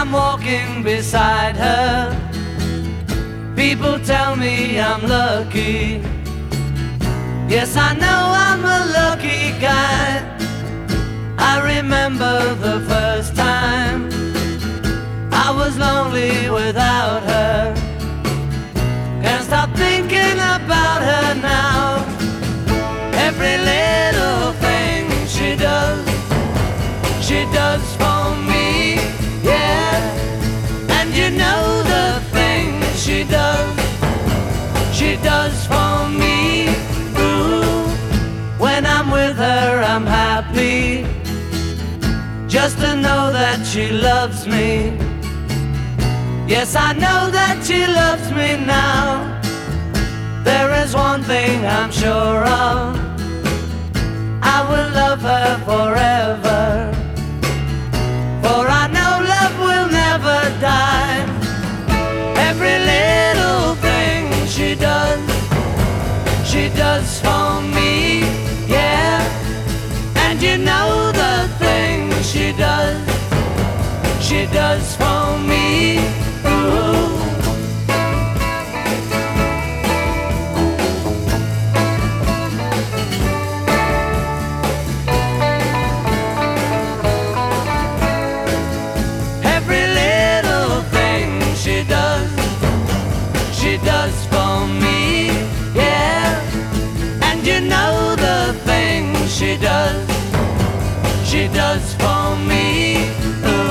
I'm walking beside her, people tell me I'm lucky. Yes, I know I'm a lucky guy. I remember the first time I was lonely without her. Can't stop thinking about her now. Every little thing she does for me, yeah. And you know the things she does for me. Ooh, when I'm with her I'm happy, just to know that she loves me. Yes, I know that she loves me now. There is one thing I'm sure of, I will love her forever. For I know love will never die. Every little thing she does for me, yeah. And you know the things she does for me. Ooh. Every little thing she does for me, yeah. And you know the things she does for me. Ooh.